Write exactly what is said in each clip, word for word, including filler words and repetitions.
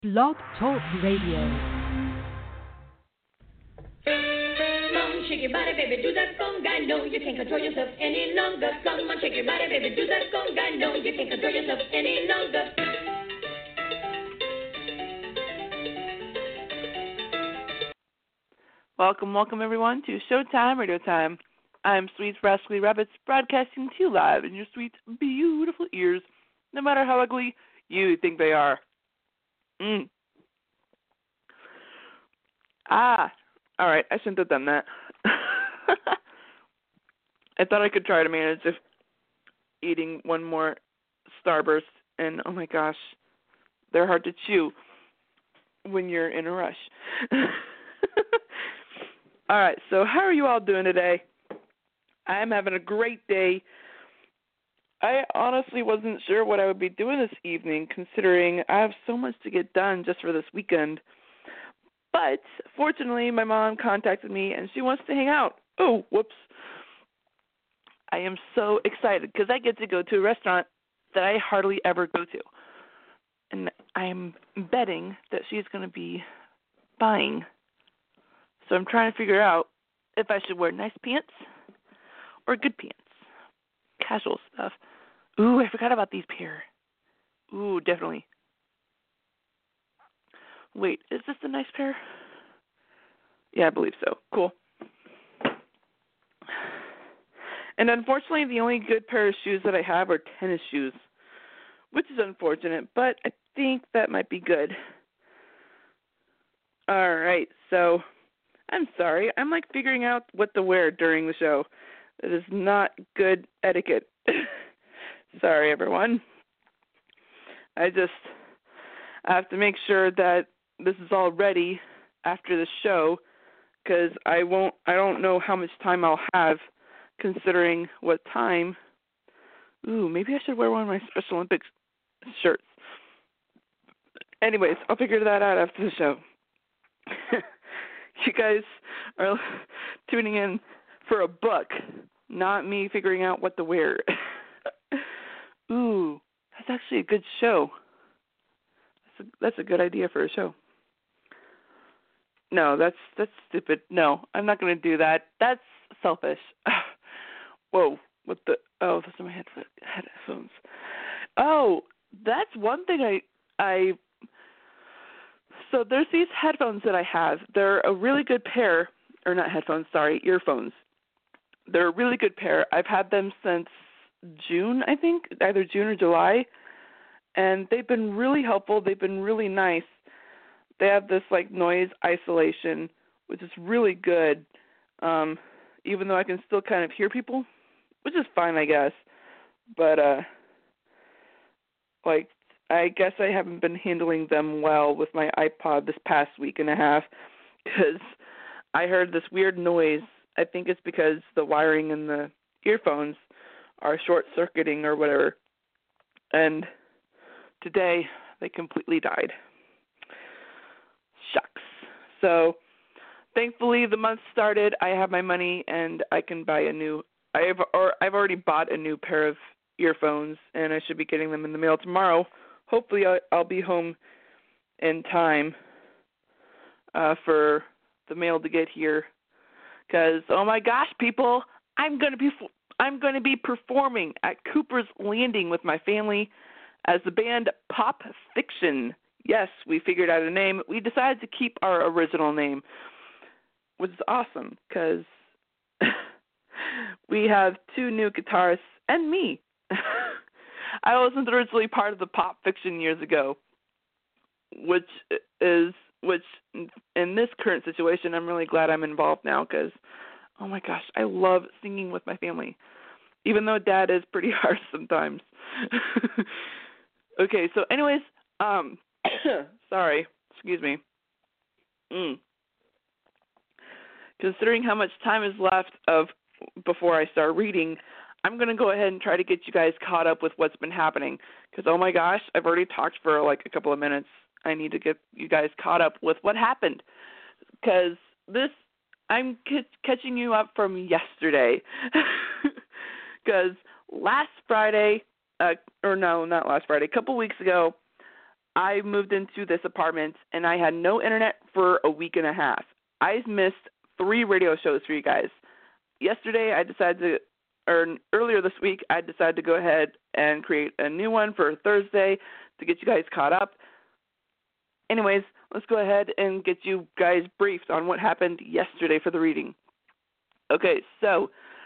Blog Talk Radio. Come on, shake your body, baby, do that conga. No, you can't control yourself any longer. Come on, shake your body, baby, do that conga. No, you can't control yourself any longer. Welcome, welcome everyone to Showtime Radio Time. I'm Sweet Rascally Rabbits, broadcasting to you live in your sweet, beautiful ears, no matter how ugly you think they are. Mm. Ah, all right, I shouldn't have done that. I thought I could try to manage if eating one more Starburst, and oh my gosh, they're hard to chew when you're in a rush. All right, so how are you all doing today? I'm having a great day. I honestly wasn't sure what I would be doing this evening, considering I have so much to get done just for this weekend. But fortunately, my mom contacted me, and she wants to hang out. Oh, whoops. I am so excited because I get to go to a restaurant that I hardly ever go to. And I'm betting that she's going to be buying. So I'm trying to figure out if I should wear nice pants or good pants. Casual stuff. Ooh, I forgot about these pair. Ooh, definitely. Wait, is this the nice pair? Yeah, I believe so. Cool. And unfortunately, the only good pair of shoes that I have are tennis shoes, which is unfortunate, but I think that might be good. All right, so I'm sorry. I'm like figuring out what to wear during the show. It is not good etiquette. Sorry, everyone. I just I have to make sure that this is all ready after the show, because I won't. I don't know how much time I'll have, considering what time. Ooh, maybe I should wear one of my Special Olympics shirts. Anyways, I'll figure that out after the show. You guys are tuning in for a book, not me figuring out what to wear. Ooh, that's actually a good show. That's a, that's a good idea for a show. No, that's that's stupid. No, I'm not going to do that. That's selfish. Whoa, what the? Oh, those are my headphones. headphones. Oh, that's one thing I I. So there's these headphones that I have. They're a really good pair, or not headphones, sorry, earphones. They're a really good pair. I've had them since June, I think, either June or July, and they've been really helpful. They've been really nice. They have this, like, noise isolation, which is really good, um, even though I can still kind of hear people, which is fine, I guess. But, uh, like, I guess I haven't been handling them well with my iPod this past week and a half, because I heard this weird noise. I think it's because the wiring in the earphones are short-circuiting or whatever. And today, they completely died. Shucks. So, thankfully, the month started. I have my money, and I can buy a new. I've or I've already bought a new pair of earphones, and I should be getting them in the mail tomorrow. Hopefully, I'll, I'll be home in time uh, for the mail to get here. Because, oh my gosh, people, I'm going to be I'm going to be performing at Cooper's Landing with my family as the band Pop Fiction. Yes, we figured out a name. We decided to keep our original name, which is awesome because we have two new guitarists and me. I wasn't originally part of the Pop Fiction years ago, which is which in this current situation, I'm really glad I'm involved now because, oh my gosh, I love singing with my family, even though Dad is pretty harsh sometimes. Okay, so anyways, um, sorry, excuse me. Mm. Considering how much time is left of before I start reading, I'm going to go ahead and try to get you guys caught up with what's been happening because, oh my gosh, I've already talked for like a couple of minutes. I need to get you guys caught up with what happened because this, I'm c- catching you up from yesterday because last Friday, uh, or no, not last Friday, a couple weeks ago, I moved into this apartment, and I had no internet for a week and a half. I missed three radio shows for you guys. Yesterday, I decided to, or earlier this week, I decided to go ahead and create a new one for Thursday to get you guys caught up. Anyways, let's go ahead and get you guys briefed on what happened yesterday for the reading. Okay, so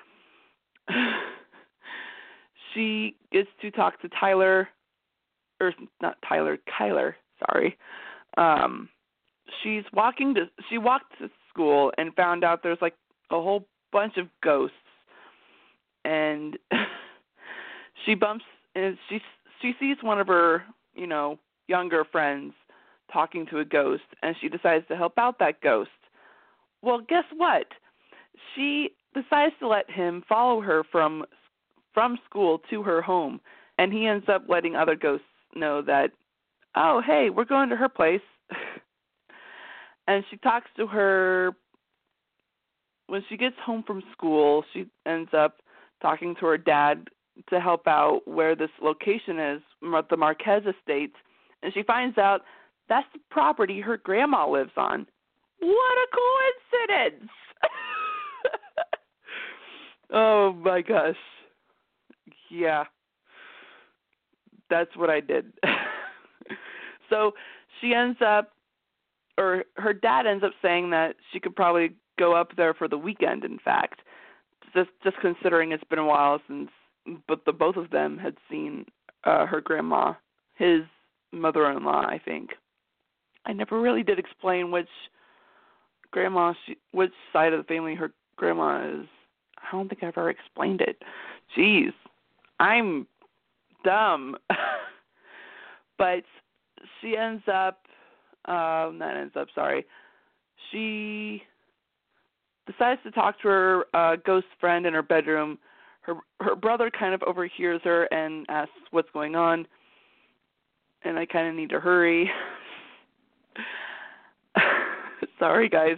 she gets to talk to Tyler, or not Tyler, Kyler, sorry. Um, she's walking to, she walked to school and found out there's like a whole bunch of ghosts, and she bumps, and she, she sees one of her, you know, younger friends talking to a ghost, and she decides to help out that ghost. Well, guess what? She decides to let him follow her from from school to her home, and he ends up letting other ghosts know that, oh, hey, we're going to her place. And she talks to her. When she gets home from school, she ends up talking to her dad to help out where this location is, the Marquez Estate, and she finds out that's the property her grandma lives on. What a coincidence! Oh, my gosh. Yeah. That's what I did. So she ends up, or her dad ends up saying that she could probably go up there for the weekend, in fact, just just considering it's been a while since but the both of them had seen uh, her grandma, his mother-in-law, I think. I never really did explain which grandma, she, which side of the family her grandma is. I don't think I've ever explained it. Jeez, I'm dumb. But she ends up, uh, not ends up, sorry. She decides to talk to her uh, ghost friend in her bedroom. Her her brother kind of overhears her and asks what's going on. And I kind of need to hurry. Sorry, guys.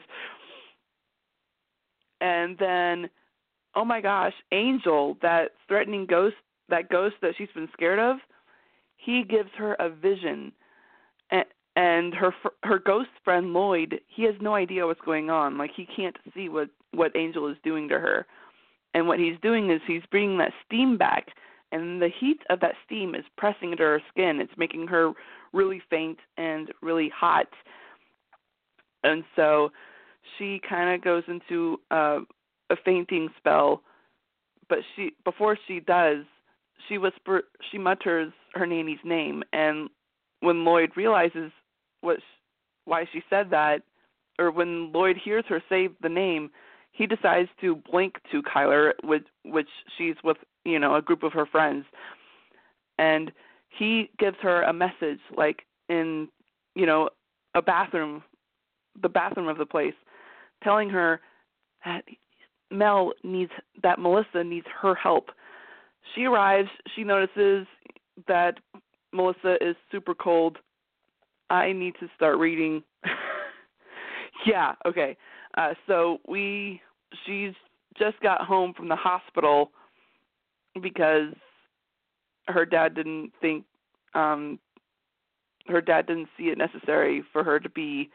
And then, oh my gosh, Angel, that threatening ghost, that ghost that she's been scared of, he gives her a vision. And, and her her ghost friend, Lloyd, he has no idea what's going on. Like, he can't see what, what Angel is doing to her. And what he's doing is he's bringing that steam back. And the heat of that steam is pressing into her skin. It's making her really faint and really hot. And so she kind of goes into uh, a fainting spell. But she before she does, she whisper, she mutters her nanny's name. And when Lloyd realizes what why she said that, or when Lloyd hears her say the name, he decides to blink to Kyler, which, which she's with, you know, a group of her friends. And he gives her a message, like in, you know, a bathroom, the bathroom of the place, telling her that Mel needs, that Melissa needs her help. She arrives, she notices that Melissa is super cold. I need to start reading. Yeah, okay. Uh, so we, she's just got home from the hospital because her dad didn't think, um, her dad didn't see it necessary for her to be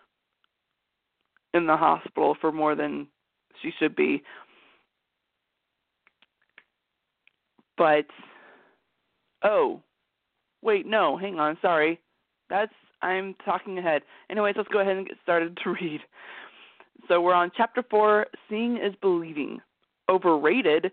in the hospital for more than she should be. But, oh, wait, no, hang on, sorry. That's, I'm talking ahead. Anyways, let's go ahead and get started to read. So we're on chapter four, Seeing is Believing. Overrated?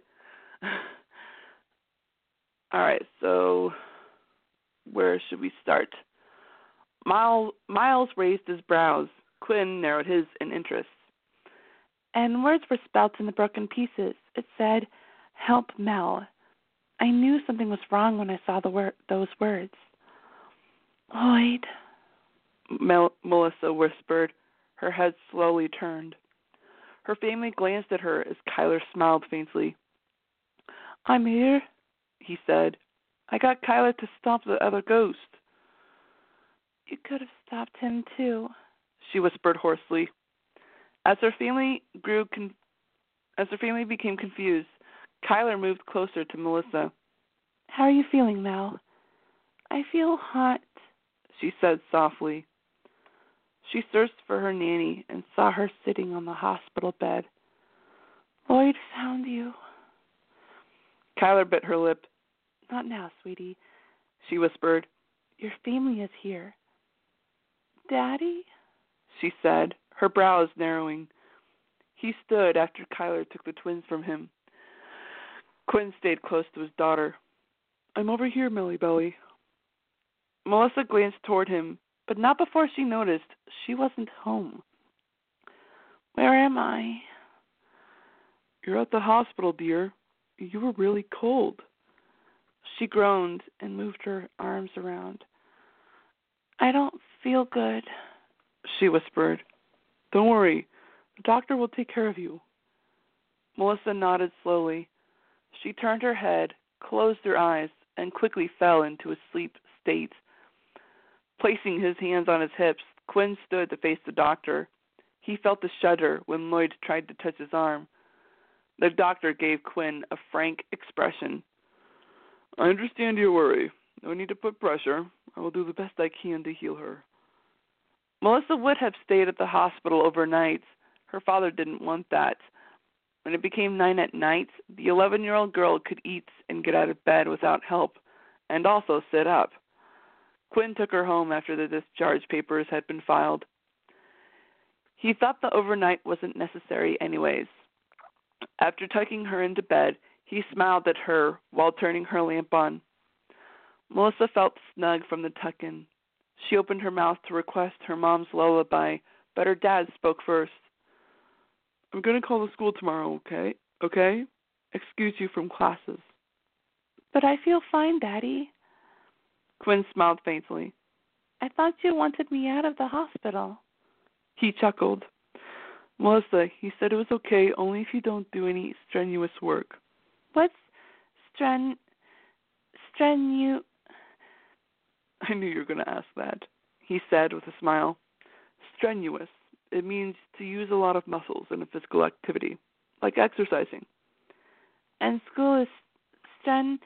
All right, so where should we start? Miles, Miles raised his brows. Quinn narrowed his in interest. And words were spelt in the broken pieces. It said, "Help Mel." I knew something was wrong when I saw the wor- those words. Lloyd, Mel- Melissa whispered. Her head slowly turned. Her family glanced at her as Kyler smiled faintly. I'm here, he said. I got Kyler to stop the other ghost. You could have stopped him too, she whispered hoarsely. As her family grew, con- as her family became confused, Kyler moved closer to Melissa. How are you feeling, Mel? I feel hot, she said softly. She searched for her nanny and saw her sitting on the hospital bed. Lloyd found you. Kyler bit her lip. Not now, sweetie, she whispered. Your family is here. Daddy? She said, her brows narrowing. He stood after Kyler took the twins from him. Quinn stayed close to his daughter. I'm over here, Millie Belly. Melissa glanced toward him, but not before she noticed she wasn't home. Where am I? You're at the hospital, dear. You were really cold. She groaned and moved her arms around. I don't feel good, she whispered. Don't worry. The doctor will take care of you. Melissa nodded slowly. She turned her head, closed her eyes, and quickly fell into a sleep state. Placing his hands on his hips, Quinn stood to face the doctor. He felt a shudder when Lloyd tried to touch his arm. The doctor gave Quinn a frank expression. I understand your worry. No need to put pressure. I will do the best I can to heal her. Melissa would have stayed at the hospital overnight. Her father didn't want that. When it became nine at night, the eleven-year-old girl could eat and get out of bed without help, and also sit up. Quinn took her home after the discharge papers had been filed. He thought the overnight wasn't necessary anyways. After tucking her into bed, he smiled at her while turning her lamp on. Melissa felt snug from the tuck-in. She opened her mouth to request her mom's lullaby, but her dad spoke first. I'm going to call the school tomorrow, okay? Okay? Excuse you from classes. But I feel fine, Daddy. Quinn smiled faintly. I thought you wanted me out of the hospital. He chuckled. Melissa, he said it was okay only if you don't do any strenuous work. What's stren... strenu... I knew you were going to ask that, he said with a smile. Strenuous. It means to use a lot of muscles in a physical activity, like exercising. And school is stren...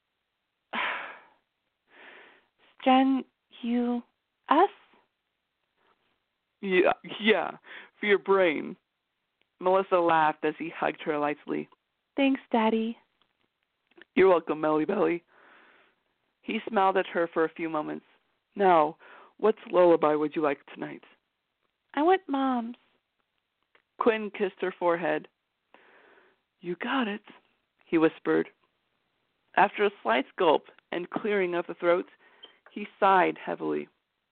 stren... you... us? Yeah, yeah, for your brain. Melissa laughed as he hugged her lightly. Thanks, Daddy. You're welcome, Melly Belly. He smiled at her for a few moments. Now, what lullaby would you like tonight? I want Mom's. Quinn kissed her forehead. You got it, he whispered. After a slight gulp and clearing of the throat, he sighed heavily.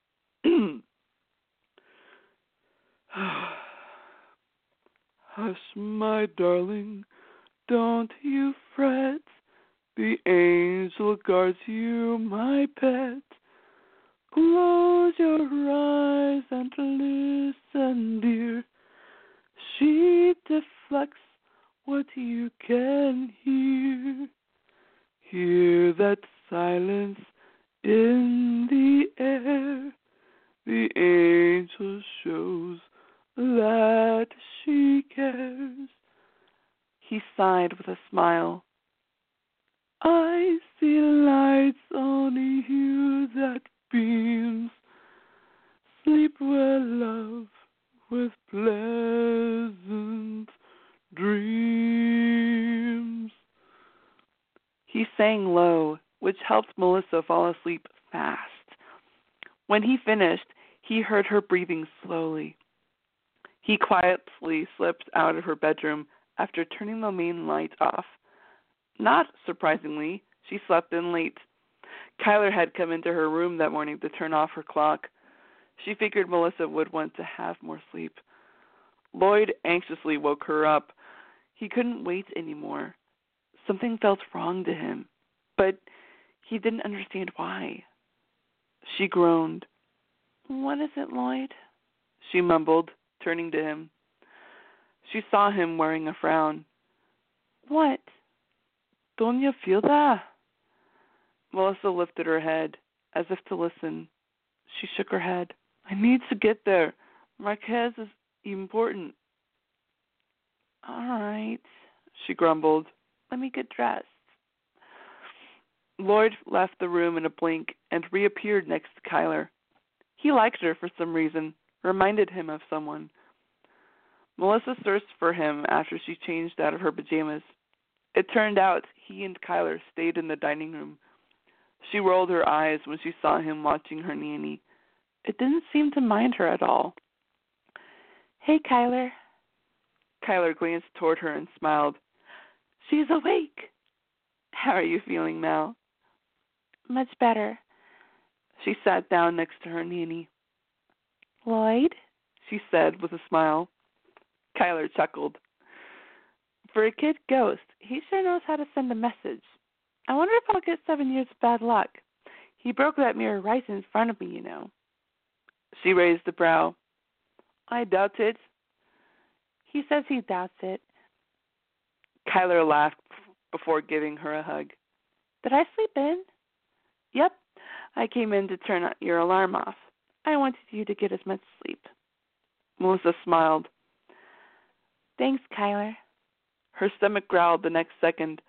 Hush, my darling, don't you fret. The angel guards you, my pet. Close your eyes and listen, dear. She deflects what you can hear. Hear that silence in the air. The angel shows that she cares. He sighed with a smile. I see lights on you that beams. Sleep well, love, with pleasant dreams. He sang low, which helped Melissa fall asleep fast. When he finished, he heard her breathing slowly. He quietly slipped out of her bedroom after turning the main light off. Not surprisingly, she slept in late. Kyler had come into her room that morning to turn off her clock. She figured Melissa would want to have more sleep. Lloyd anxiously woke her up. He couldn't wait anymore. Something felt wrong to him, but he didn't understand why. She groaned. What is it, Lloyd? She mumbled, turning to him. She saw him wearing a frown. What? Don't you feel that? Melissa lifted her head, as if to listen. She shook her head. I need to get there. Marquez is important. All right, she grumbled. Let me get dressed. Lloyd left the room in a blink and reappeared next to Kyler. He liked her for some reason, reminded him of someone. Melissa searched for him after she changed out of her pajamas. It turned out he and Kyler stayed in the dining room. She rolled her eyes when she saw him watching her nanny. It didn't seem to mind her at all. Hey, Kyler. Kyler glanced toward her and smiled. She's awake. How are you feeling now? Much better. She sat down next to her nanny. Lloyd? She said with a smile. Kyler chuckled. For a kid ghost, he sure knows how to send a message. I wonder if I'll get seven years of bad luck. He broke that mirror right in front of me, you know. She raised a brow. I doubt it. He says he doubts it. Kyler laughed before giving her a hug. Did I sleep in? Yep. I came in to turn your alarm off. I wanted you to get as much sleep. Melissa smiled. Thanks, Kyler. Her stomach growled the next second.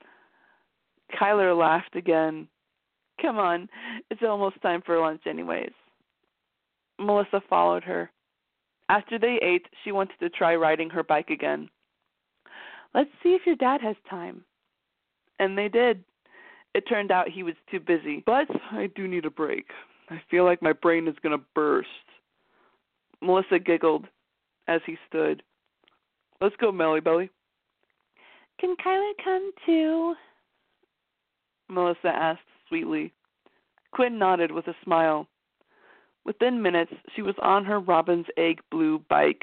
Kyler laughed again. Come on, it's almost time for lunch anyways. Melissa followed her. After they ate, she wanted to try riding her bike again. Let's see if your dad has time. And they did. It turned out he was too busy. But I do need a break. I feel like my brain is going to burst. Melissa giggled as he stood. Let's go, Melly Belly. Can Kyler come too? Melissa asked sweetly. Quinn nodded with a smile. Within minutes, she was on her Robin's egg blue bike.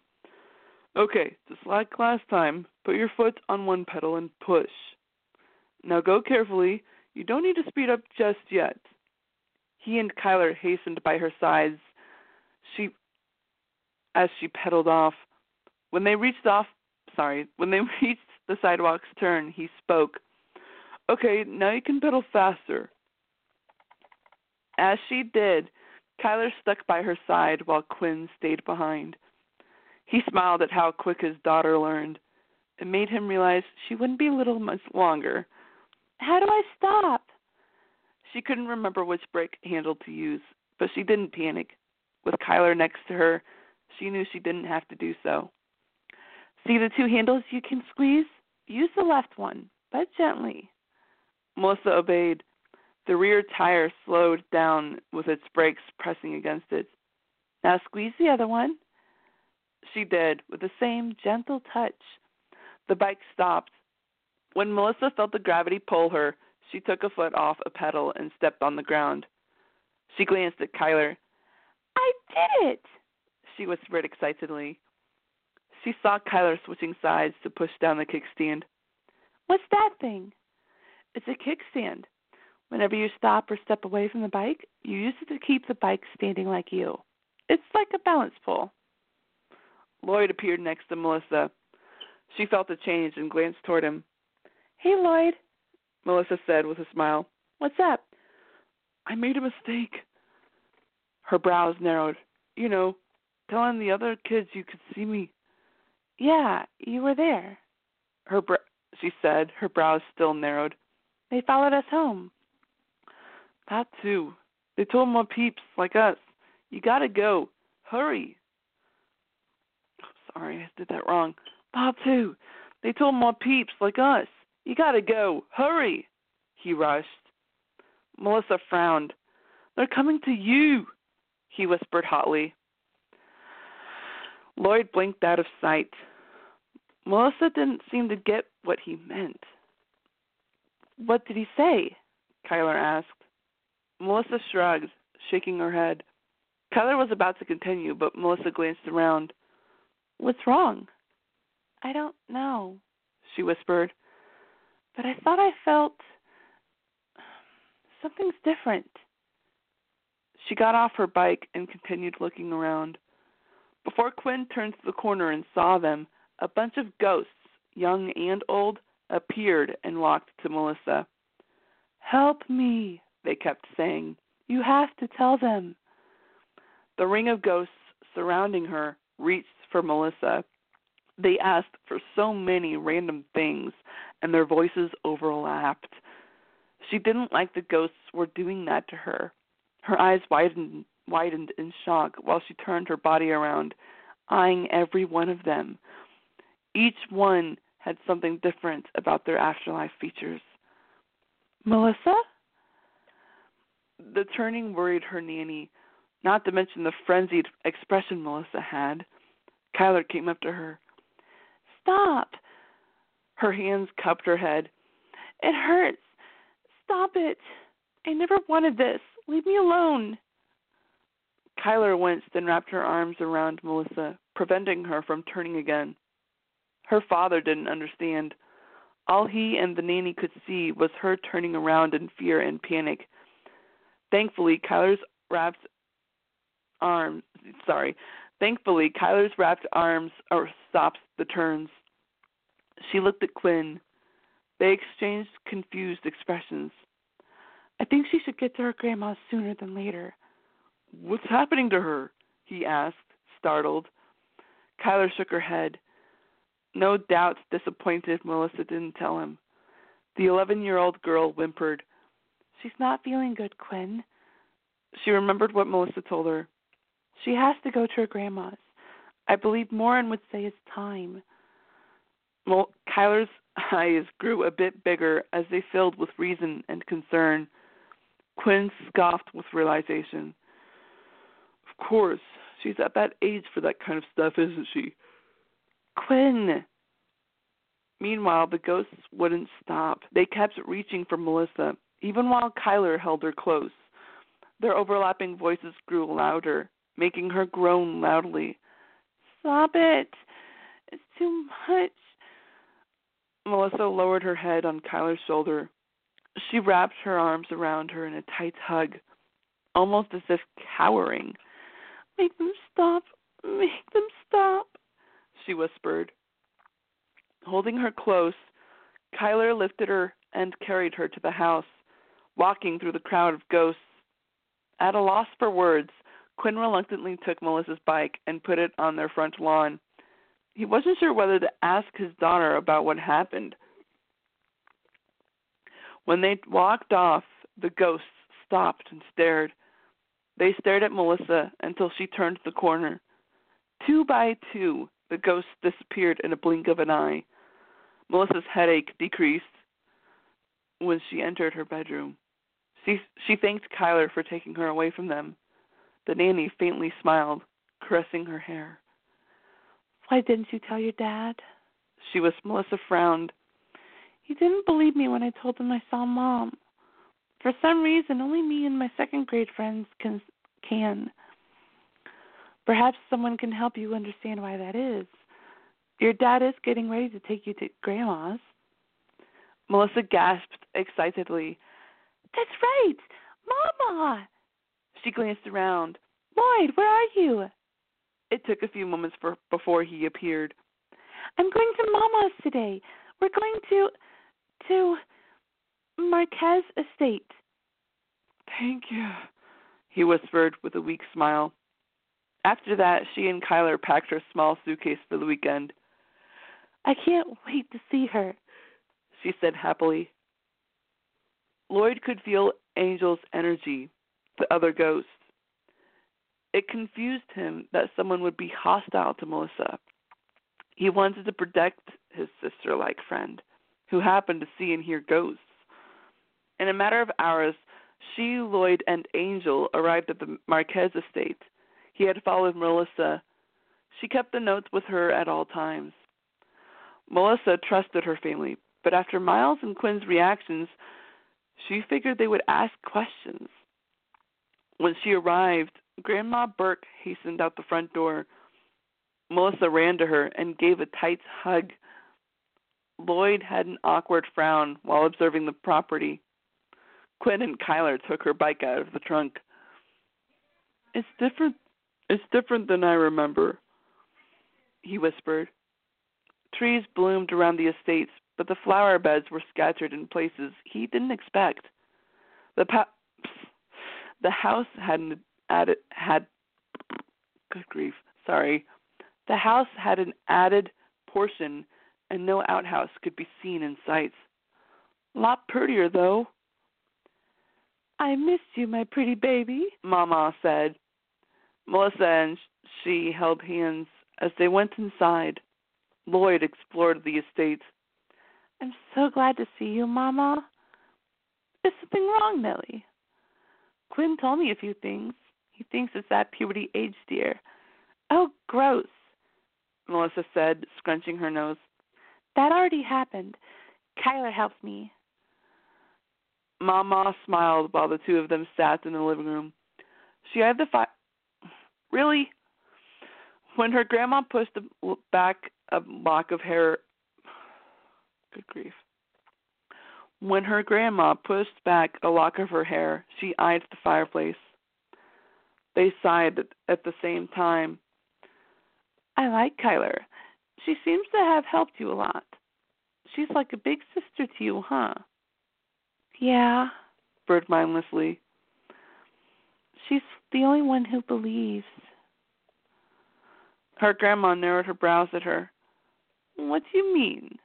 Okay, just like last time, put your foot on one pedal and push. Now go carefully. You don't need to speed up just yet. He and Kyler hastened by her sides. She, as she pedaled off. When they reached off, sorry, when they reached the sidewalk's turn, he spoke. Okay, now you can pedal faster. As she did, Kyler stuck by her side while Quinn stayed behind. He smiled at how quick his daughter learned. It made him realize she wouldn't be little much longer. How do I stop? She couldn't remember which brake handle to use, but she didn't panic. With Kyler next to her, she knew she didn't have to do so. See the two handles you can squeeze? Use the left one, but gently. Melissa obeyed. The rear tire slowed down with its brakes pressing against it. Now squeeze the other one. She did, with the same gentle touch. The bike stopped. When Melissa felt the gravity pull her, she took a foot off a pedal and stepped on the ground. She glanced at Kyler. I did it! She whispered excitedly. She saw Kyler switching sides to push down the kickstand. What's that thing? It's a kickstand. Whenever you stop or step away from the bike, you use it to keep the bike standing like you. It's like a balance pole. Lloyd appeared next to Melissa. She felt a change and glanced toward him. Hey, Lloyd, Melissa said with a smile. What's up? I made a mistake. Her brows narrowed. You know, telling the other kids you could see me. Yeah, you were there. Her, br- she said, her brows still narrowed. They followed us home. That too. They told more peeps like us. You gotta go. Hurry. Sorry, I did that wrong. Bob too. They told more peeps like us. You gotta go. Hurry. He rushed. Melissa frowned. They're coming to you, he whispered hotly. Lloyd blinked out of sight. Melissa didn't seem to get what he meant. What did he say? Kyler asked. Melissa shrugged, shaking her head. Kyler was about to continue, but Melissa glanced around. What's wrong? I don't know, she whispered. But I thought I felt something's different. She got off her bike and continued looking around. Before Quinn turned to the corner and saw them, a bunch of ghosts, young and old, appeared and walked to Melissa. Help me, they kept saying. You have to tell them. The ring of ghosts surrounding her reached for Melissa. They asked for so many random things, and their voices overlapped. She didn't like the ghosts were doing that to her. Her eyes widened widened in shock while she turned her body around, eyeing every one of them. Each one had something different about their afterlife features. Melissa? The turning worried her nanny, not to mention the frenzied expression Melissa had. Kyler came up to her. Stop. Her hands cupped her head. It hurts. Stop it. I never wanted this. Leave me alone. Kyler winced and wrapped her arms around Melissa, preventing her from turning again. Her father didn't understand. All he and the nanny could see was her turning around in fear and panic. Thankfully, Kyler's wrapped arms, sorry, thankfully, Kyler's wrapped arms or stopped the turns. She looked at Quinn. They exchanged confused expressions. I think she should get to her grandma sooner than later. What's happening to her? He asked, startled. Kyler shook her head. No doubt disappointed Melissa didn't tell him. The eleven-year-old girl whimpered. She's not feeling good, Quinn. She remembered what Melissa told her. She has to go to her grandma's. I believe Morin would say it's time. Well, Kyler's eyes grew a bit bigger as they filled with reason and concern. Quinn scoffed with realization. Of course, she's at that age for that kind of stuff, isn't she? Quinn. Meanwhile, the ghosts wouldn't stop. They kept reaching for Melissa, even while Kyler held her close. Their overlapping voices grew louder, making her groan loudly. Stop it. It's too much. Melissa lowered her head on Kyler's shoulder. She wrapped her arms around her in a tight hug, almost as if cowering. Make them stop. Make them stop, she whispered. Holding her close, Kyler lifted her and carried her to the house, walking through the crowd of ghosts. At a loss for words, Quinn reluctantly took Melissa's bike and put it on their front lawn. He wasn't sure whether to ask his daughter about what happened. When they walked off, the ghosts stopped and stared. They stared at Melissa until she turned the corner. Two by two, the ghosts disappeared in a blink of an eye. Melissa's headache decreased when she entered her bedroom. She, she thanked Kyler for taking her away from them. The nanny faintly smiled, caressing her hair. Why didn't you tell your dad? She was. Melissa frowned. He didn't believe me when I told him I saw Mom. For some reason, only me and my second grade friends can. can. Perhaps someone can help you understand why that is. Your dad is getting ready to take you to Grandma's. Melissa gasped excitedly. That's right! Mama! She glanced around. Lloyd, where are you? It took a few moments for, before he appeared. I'm going to Mama's today. We're going to, to Marquez Estate. Thank you, he whispered with a weak smile. After that, she and Kyler packed her small suitcase for the weekend. I can't wait to see her, she said happily. Lloyd could feel Angel's energy, the other ghost. It confused him that someone would be hostile to Melissa. He wanted to protect his sister-like friend, who happened to see and hear ghosts. In a matter of hours, she, Lloyd, and Angel arrived at the Marquez estate. He had followed Melissa. She kept the notes with her at all times. Melissa trusted her family, but after Miles and Quinn's reactions, she figured they would ask questions. When she arrived, Grandma Burke hastened out the front door. Melissa ran to her and gave a tight hug. Lloyd had an awkward frown while observing the property. Quinn and Kyler took her bike out of the trunk. It's different. It's different than I remember, he whispered. Trees bloomed around the estates, but the flower beds were scattered in places he didn't expect. The pa- the house had an added had good grief, sorry. The house had an added portion, and no outhouse could be seen in sight. Lot prettier, though. I missed you, my pretty baby, Mama said. Melissa and she held hands as they went inside. Lloyd explored the estate. I'm so glad to see you, Mama. Is something wrong, Millie? Quinn told me a few things. He thinks it's that puberty age, dear. Oh, gross, Melissa said, scrunching her nose. That already happened. Kyler helps me. Mama smiled while the two of them sat in the living room. She had the fi- Really? When her grandma pushed back a lock of hair... Good grief. When her grandma pushed back a lock of her hair, she eyed the fireplace. They sighed at the same time. I like Kyler. She seems to have helped you a lot. She's like a big sister to you, huh? Yeah, Bird mindlessly. She's the only one who believes. Her grandma narrowed her brows at her. What do you mean?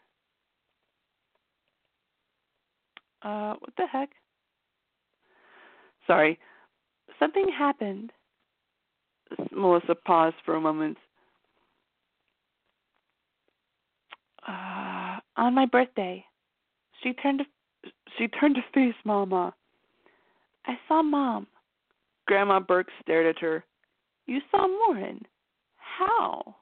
Uh, what the heck? Sorry. Something happened. Melissa paused for a moment. Uh, on my birthday, she turned to she turned to face Mama. I saw Mom. Grandma Burke stared at her. You saw Lauren. How?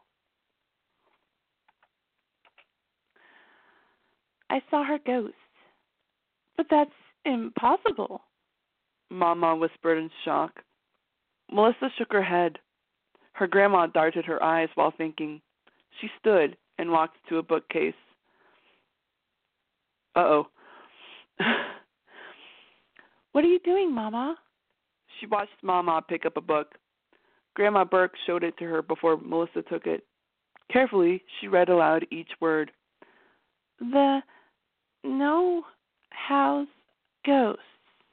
I saw her ghost. But that's impossible. Mama whispered in shock. Melissa shook her head. Her grandma darted her eyes while thinking. She stood and walked to a bookcase. Uh-oh. What are you doing, Mama? She watched Mama pick up a book. Grandma Burke showed it to her before Melissa took it. Carefully, she read aloud each word. The No House Ghosts.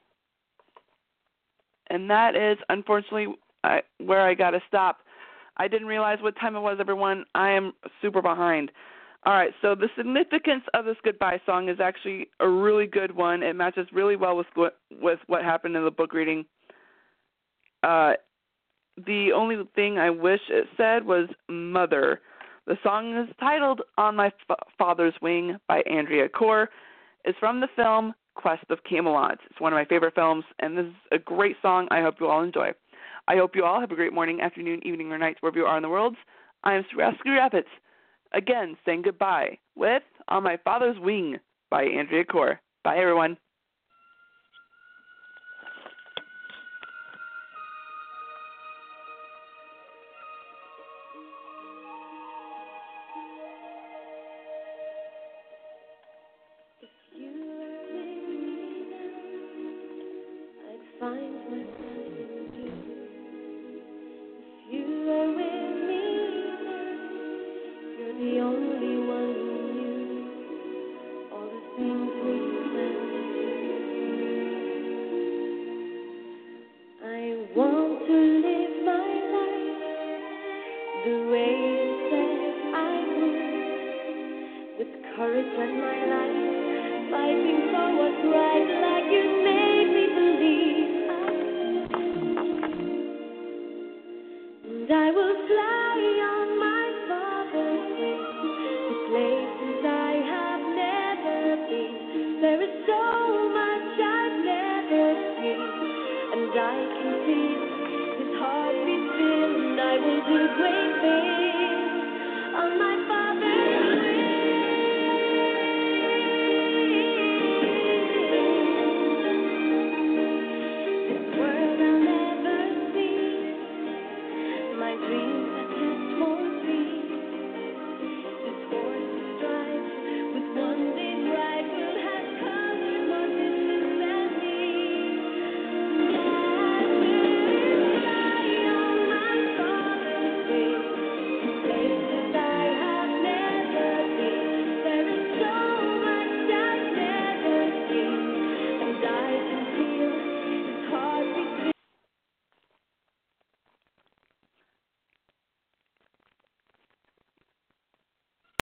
And that is, unfortunately, I, where I got to stop. I didn't realize what time it was, everyone. I am super behind. All right, so the significance of this goodbye song is actually a really good one. It matches really well with what, with what happened in the book reading. Uh, the only thing I wish it said was Mother. The song is titled On My F- Father's Wing by Andrea Corr. It's from the film Quest of Camelot. It's one of my favorite films, and this is a great song I hope you all enjoy. I hope you all have a great morning, afternoon, evening, or night, wherever you are in the world. I am Screw Rabbits, again saying goodbye with On My Father's Wing by Andrea Corr. Bye, everyone. I can feel his heartbeat still, and I will do great things.